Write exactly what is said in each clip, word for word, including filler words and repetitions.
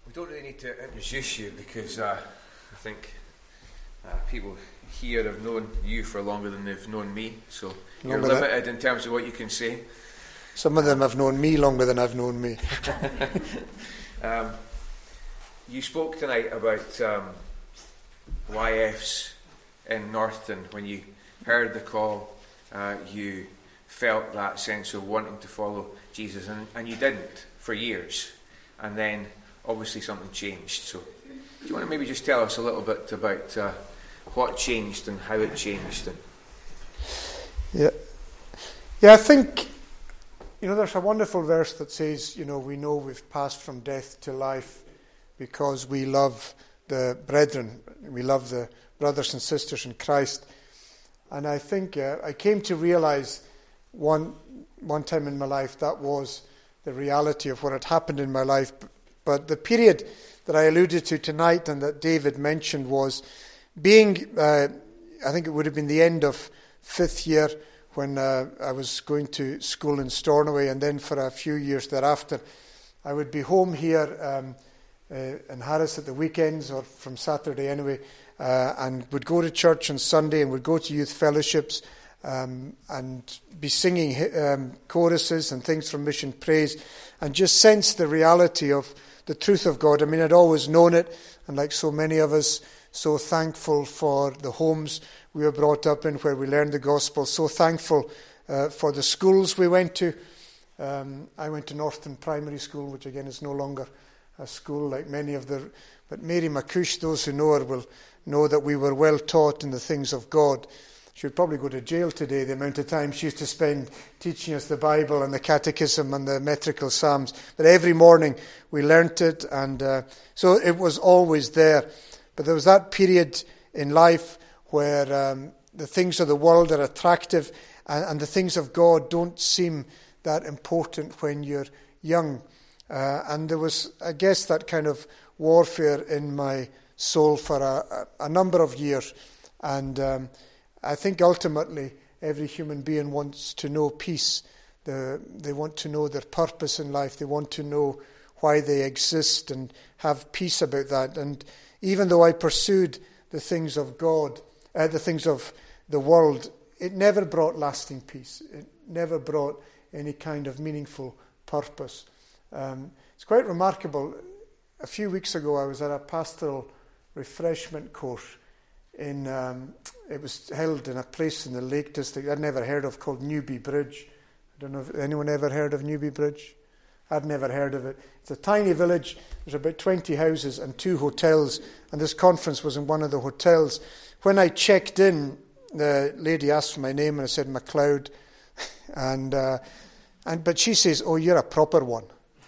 We don't really need to introduce you because uh, I think uh, people here have known you for longer than they've known me, so you're Longer limited in terms of what you can say. Some of them have known me longer than I've known me. um, you spoke tonight about um, Y Fs in Northton. When you heard the call, uh, you felt that sense of wanting to follow Jesus, and, and you didn't for years, and then obviously something changed. So do you want to maybe just tell us a little bit about uh, what changed and how it changed? And yeah, yeah. I think, you know, there's a wonderful verse that says, you know, we know we've passed from death to life because we love the brethren, we love the brothers and sisters in Christ. And I think uh, I came to realize one one time in my life that was the reality of what had happened in my life. But the period that I alluded to tonight and that David mentioned was being, uh, I think it would have been the end of fifth year when uh, I was going to school in Stornoway, and then for a few years thereafter, I would be home here um, uh, in Harris at the weekends, or from Saturday anyway, uh, and would go to church on Sunday and would go to youth fellowships um, and be singing um, choruses and things from Mission Praise, and just sense the reality of the truth of God. I mean, I'd always known it, and like so many of us, so thankful for the homes we were brought up in where we learned the gospel, so thankful uh, for the schools we went to. Um, I went to Northton Primary School, which again is no longer a school like many of the... But Mary McCush, those who know her will know that we were well taught in the things of God. She would probably go to jail today, the amount of time she used to spend teaching us the Bible and the Catechism and the metrical Psalms. But every morning we learnt it, and uh, so it was always there. But there was that period in life where um, the things of the world are attractive, and, and the things of God don't seem that important when you're young. Uh, and there was, I guess, that kind of warfare in my soul for a, a number of years. And um, I think ultimately every human being wants to know peace. The, they want to know their purpose in life. They want to know why they exist and have peace about that. And even though I pursued the things of God, uh, the things of the world, it never brought lasting peace. It never brought any kind of meaningful purpose. Um, it's quite remarkable. A few weeks ago I was at a pastoral refreshment course in, um, it was held in a place in the Lake District I'd never heard of called Newby Bridge. I don't know if anyone ever heard of Newby Bridge. I'd never heard of it. It's a tiny village. There's about twenty houses and two hotels, and this conference was in one of the hotels. When I checked in, the lady asked for my name, and I said MacLeod, and uh, and but she says, "Oh, you're a proper one."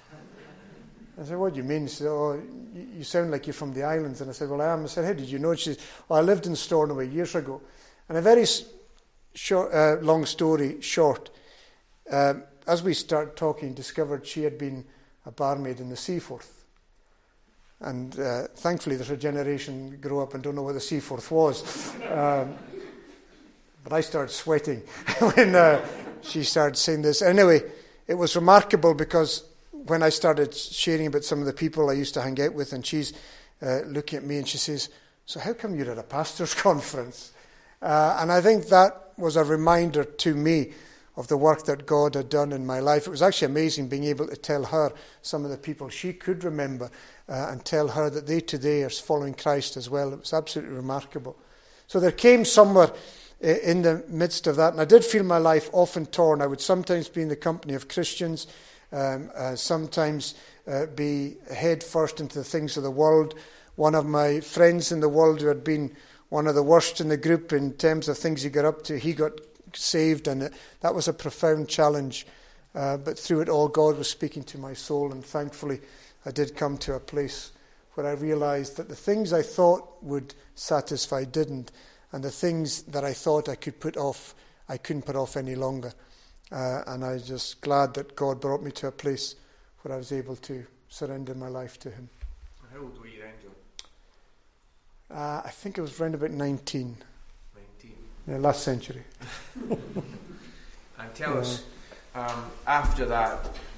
I said, "What do you mean?" She said, "Oh, you, you sound like you're from the islands." And I said, "Well, I am." I said, "How did you know?" She said, "Oh, I lived in Stornoway years ago." And a very short, uh, long story short, um, as we started talking, discovered she had been a barmaid in the Seaforth. And uh, thankfully there's a generation grow up and don't know what the Seaforth was. Um, but I started sweating when uh, she started saying this. Anyway, it was remarkable because when I started sharing about some of the people I used to hang out with, and she's uh, looking at me and she says, "So how come you're at a pastor's conference?" Uh, and I think that was a reminder to me of the work that God had done in my life. It was actually amazing being able to tell her some of the people she could remember uh, and tell her that they today are following Christ as well. It was absolutely remarkable. So there came somewhere uh, in the midst of that, and I did feel my life often torn. I would sometimes be in the company of Christians, um, uh, sometimes uh, be head first into the things of the world. One of my friends in the world who had been one of the worst in the group in terms of things he got up to, he got saved, and it, that was a profound challenge. Uh, but through it all, God was speaking to my soul, and thankfully I did come to a place where I realized that the things I thought would satisfy didn't, and the things that I thought I could put off, I couldn't put off any longer. Uh, and I'm just glad that God brought me to a place where I was able to surrender my life to Him. How old were you then, John? Uh, I think it was around about nineteen. nineteen. Yeah, last century. And tell yeah. us, um, after that,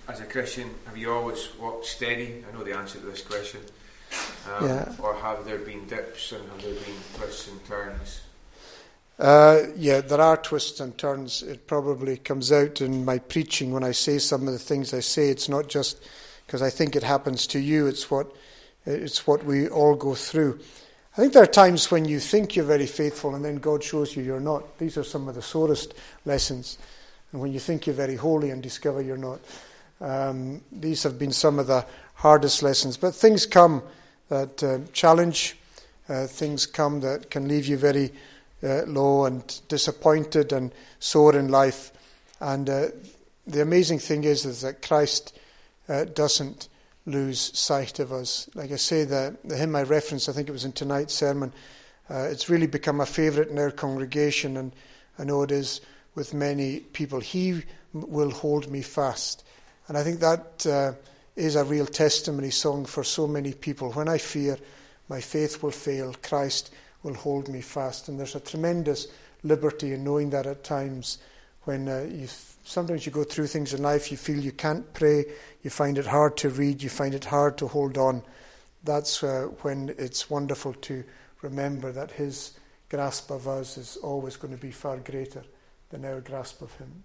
as a Christian, have you always walked steady? I know the answer to this question. Um, yeah. Or have there been dips and have there been twists and turns? Uh, yeah, there are twists and turns. It probably comes out in my preaching when I say some of the things I say. It's not just because I think it happens to you. It's what it's what we all go through. I think there are times when you think you're very faithful and then God shows you you're not. These are some of the sorest lessons. And when you think you're very holy and discover you're not. Um, these have been some of the hardest lessons. But things come that uh, challenge. Uh, things come that can leave you very uh, low and disappointed and sore in life. And uh, the amazing thing is, is that Christ uh, doesn't lose sight of us. Like I say, the, the hymn I referenced, I think it was in tonight's sermon, uh, it's really become a favourite in our congregation, and I know it is with many people. He will hold me fast. And I think that uh, is a real testimony song for so many people. When I fear, my faith will fail, Christ will hold me fast. And there's a tremendous liberty in knowing that at times when uh, you sometimes you go through things in life, you feel you can't pray, you find it hard to read, you find it hard to hold on. That's uh, when it's wonderful to remember that his grasp of us is always going to be far greater than our grasp of him.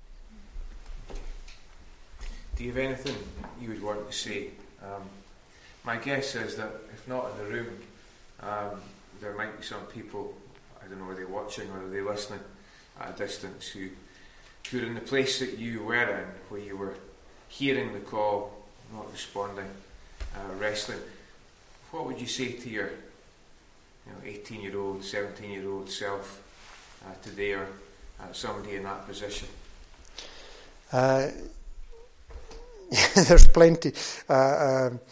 Do you have anything you would want to say? Um, my guess is that if not in the room, um, there might be some people, I don't know, are they watching or are they listening at a distance, who who are in the place that you were in, where you were hearing the call, not responding, uh, wrestling. What would you say to your you know, eighteen-year-old, seventeen-year-old self uh, today, or uh, somebody in that position? Uh, there's plenty. Uh, um,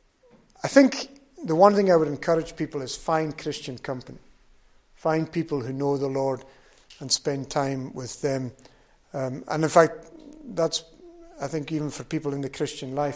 I think the one thing I would encourage people is find Christian company. Find people who know the Lord and spend time with them. Um, and in fact, that's, I think, even for people in the Christian life,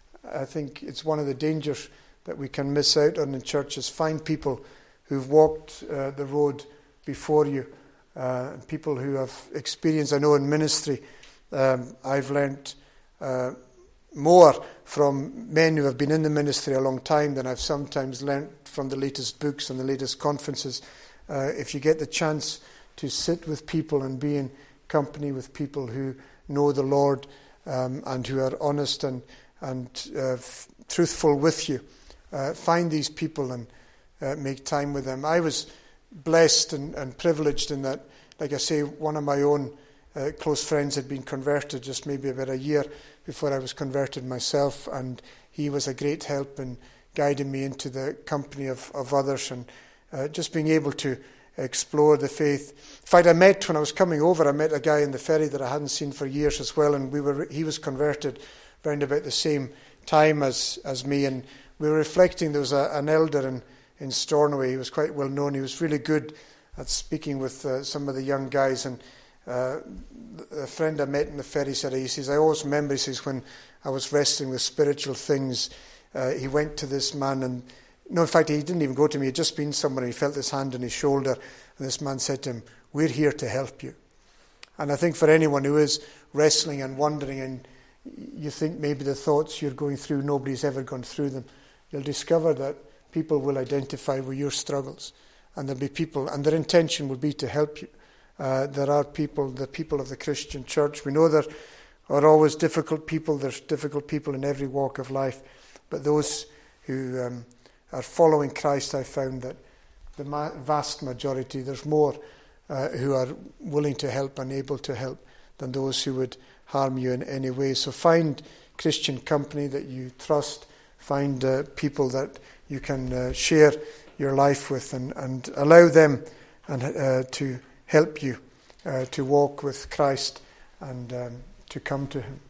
I think it's one of the dangers that we can miss out on in churches. Find people who've walked uh, the road before you, uh, people who have experience. I know in ministry, um, I've learnt uh, more from men who have been in the ministry a long time than I've sometimes learnt from the latest books and the latest conferences. Uh, if you get the chance to sit with people and be in company with people who know the Lord um, and who are honest and and uh, f- truthful with you, uh, find these people and uh, make time with them. I was blessed and, and privileged in that, like I say, one of my own uh, close friends had been converted just maybe about a year before I was converted myself, and he was a great help in guiding me into the company of, of others and uh, just being able to explore the faith. In fact, I met, when I was coming over, I met a guy in the ferry that I hadn't seen for years as well, and we were he was converted around about the same time as, as me, and we were reflecting. There was a, an elder in, in Stornoway. He was quite well known. He was really good at speaking with uh, some of the young guys, and uh, a friend I met in the ferry said, he says, I always remember, he says, when I was wrestling with spiritual things, uh, he went to this man and No, in fact, he didn't even go to me. He had just been somewhere. He felt his hand on his shoulder, and this man said to him, we're here to help you. And I think for anyone who is wrestling and wondering, and you think maybe the thoughts you're going through, nobody's ever gone through them, you'll discover that people will identify with your struggles, and there'll be people, and their intention will be to help you. Uh, there are people, the people of the Christian church. We know there are always difficult people. There's difficult people in every walk of life. But those who um, are following Christ, I found that the ma- vast majority, there's more uh, who are willing to help and able to help than those who would harm you in any way. So find Christian company that you trust. Find uh, people that you can uh, share your life with, and, and allow them and uh, to help you uh, to walk with Christ and um, to come to him.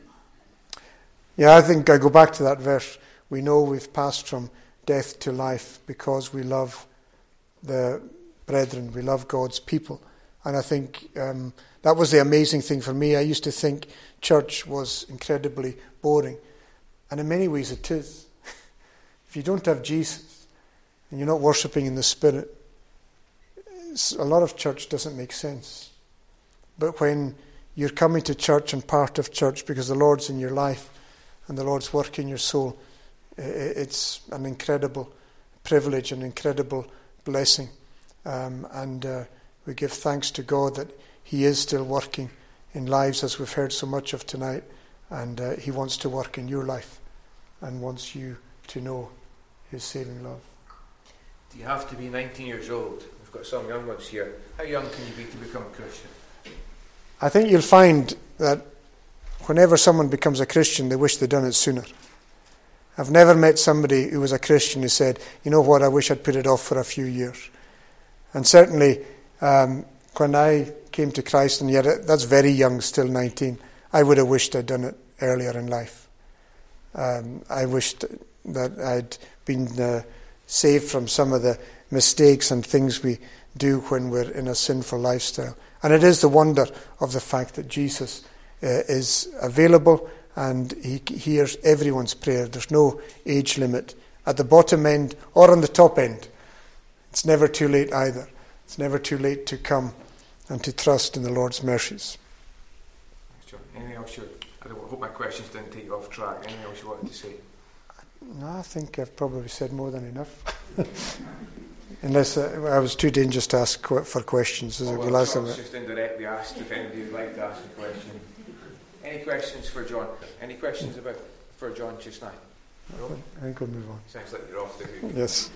Yeah, I think I go back to that verse. We know we've passed from death to life because we love the brethren, we love God's people. And I think um, that was the amazing thing for me. I used to think church was incredibly boring. And in many ways it is. If you don't have Jesus and you're not worshipping in the Spirit, a lot of church doesn't make sense. But when you're coming to church and part of church because the Lord's in your life and the Lord's work in your soul. It's an incredible privilege, an incredible blessing. Um, and uh, we give thanks to God that He is still working in lives, as we've heard so much of tonight. And uh, He wants to work in your life and wants you to know His saving love. Do you have to be nineteen years old? We've got some young ones here. How young can you be to become a Christian? I think you'll find that whenever someone becomes a Christian, they wish they'd done it sooner. I've never met somebody who was a Christian who said, you know what, I wish I'd put it off for a few years. And certainly, um, when I came to Christ, and yet that's very young, still nineteen, I would have wished I'd done it earlier in life. Um, I wished that I'd been uh, saved from some of the mistakes and things we do when we're in a sinful lifestyle. And it is the wonder of the fact that Jesus uh, is available and He hears everyone's prayer. There's no age limit at the bottom end or on the top end. It's never too late either. It's never too late to come and to trust in the Lord's mercies. Thanks, John. Anything else you... I hope my questions didn't take you off track. Anything else you wanted to say? No, I think I've probably said more than enough. Unless uh, I was too dangerous to ask qu- for questions. Oh, well, Charles just indirectly asked if anybody would like to ask a question. Any questions for John? Any questions about for John just now? I think we'll move on. Sounds like you're off the hook. Yes.